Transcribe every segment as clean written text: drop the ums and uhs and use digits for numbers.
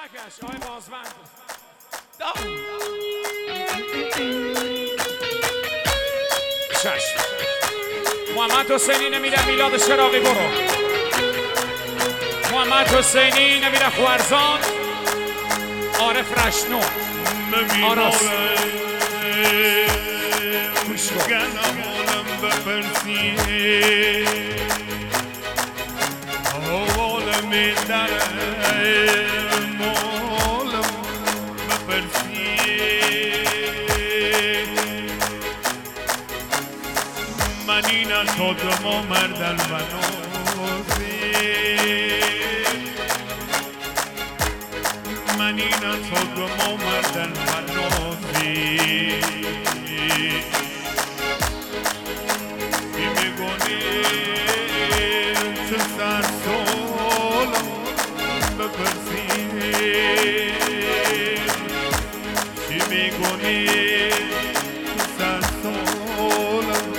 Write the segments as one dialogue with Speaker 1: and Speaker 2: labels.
Speaker 1: نکش آقای بازوند. چشم. محمد حسینی نمیره میلاد شراقی برو. محمد حسینی نمیره خوارزان. عارف رشنو آراس
Speaker 2: منینا تو ما مردن و منینا تو ما مردن و نوزی ای میگونی چه سر سولم بپرسی چی میگونی چه سر سولم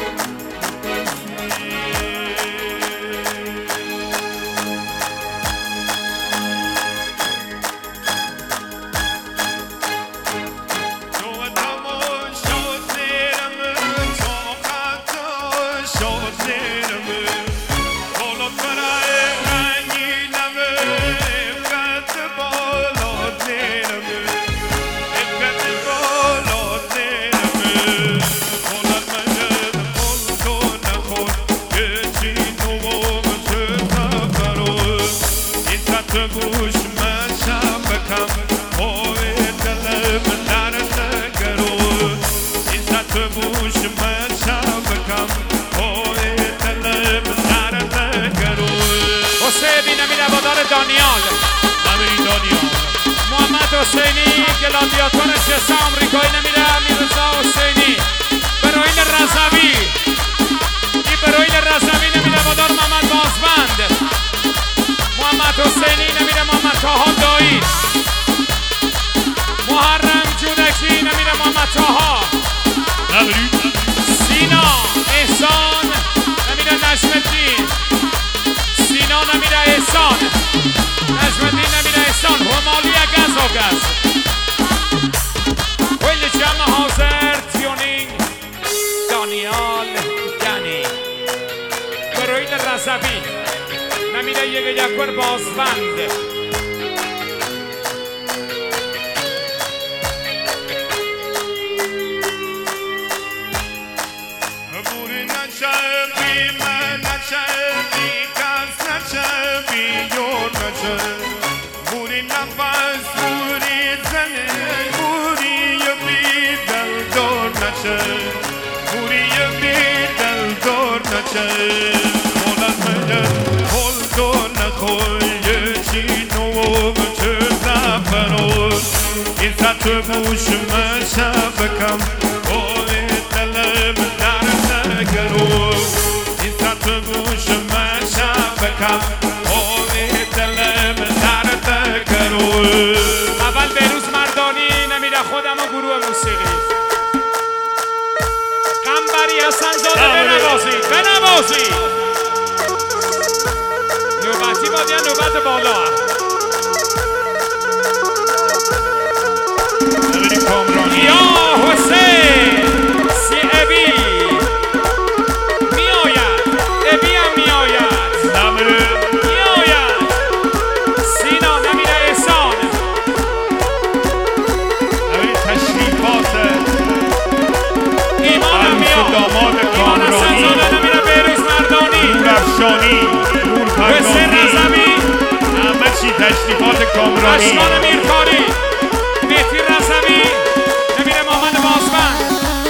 Speaker 1: دانیال محمد حسینی گلادیاتور شش آمریکایی نمیره میرزا حسینی بروین رضوی این بروین رضوی نمیره مدار محمد بازبند محمد حسینی نمیره محمد طاها دایی محرم جونکی نمیره محمد طاها سینا احسان نمیره نجم الدین سینا نمیره احسان نجم الدین نمیره احسان همالی گز و گز کل جمع حاضر تیونینگ دانیال گنی بروین رضوی نمیره یک بر بازبند
Speaker 2: بوری نفس بوری زنه بوری بی دل دور نشه بوری بی دل دور نشه مولد منه کل دور نخور یه چی نو چه زفرون این سطح بوش من شبکم اوی دلم در نگرون این سطح بوش من شبکم
Speaker 1: اول بهروز مردانی نمیره خودم و گروه موسیقی قنبری حسن زاده بنوازی نوبتی بادی نوبت بالا یا حسین سی ابی میآید ابی هم میآید حسین رضوی
Speaker 2: همه چی تشریفات کامرانی
Speaker 1: اشکان میرکاری مهدی رضوی نمیره محمد بازبند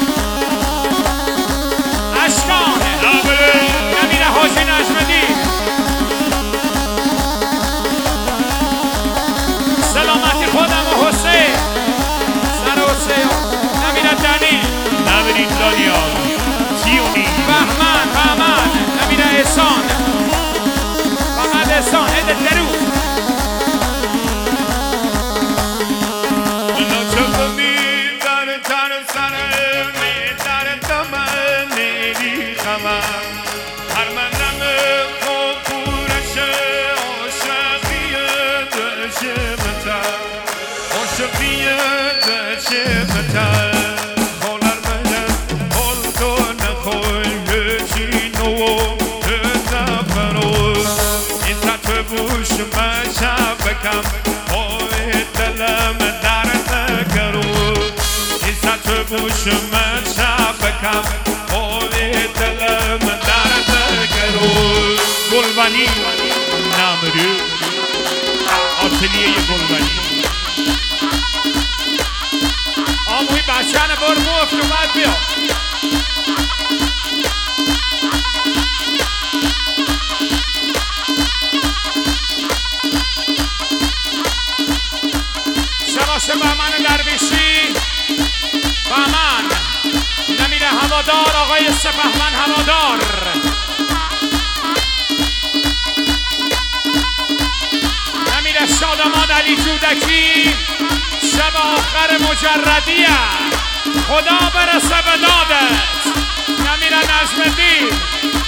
Speaker 1: اشکان نمیره حاجی نجم الدین سلامتی خودم و حسین سر حسین نمیره دنی
Speaker 2: نمیرین دانیال تیونی
Speaker 1: بهمن نمیره احسان فقط احسان هده درو
Speaker 2: هر منم خوب پورشه عاشقی دشه بتر چه متر خالر بدن حال تو نخوای هچی نو تفرو این تطوه بوش من شب بکم های دلم درد کرو این تطوه بوش من شب بکم های دلم درد کرو گلبنی نمرو آتلیه گلبنی
Speaker 1: آموی بچه‌نه بر مفت اومد بیا شباش بهمن درویشی بهمن نمیره هوادار آقای سپهبند هوادار نمیره شادمان علی جودکی شب آخر مجردیه خدا برسه به دادت نمیره نجم الدین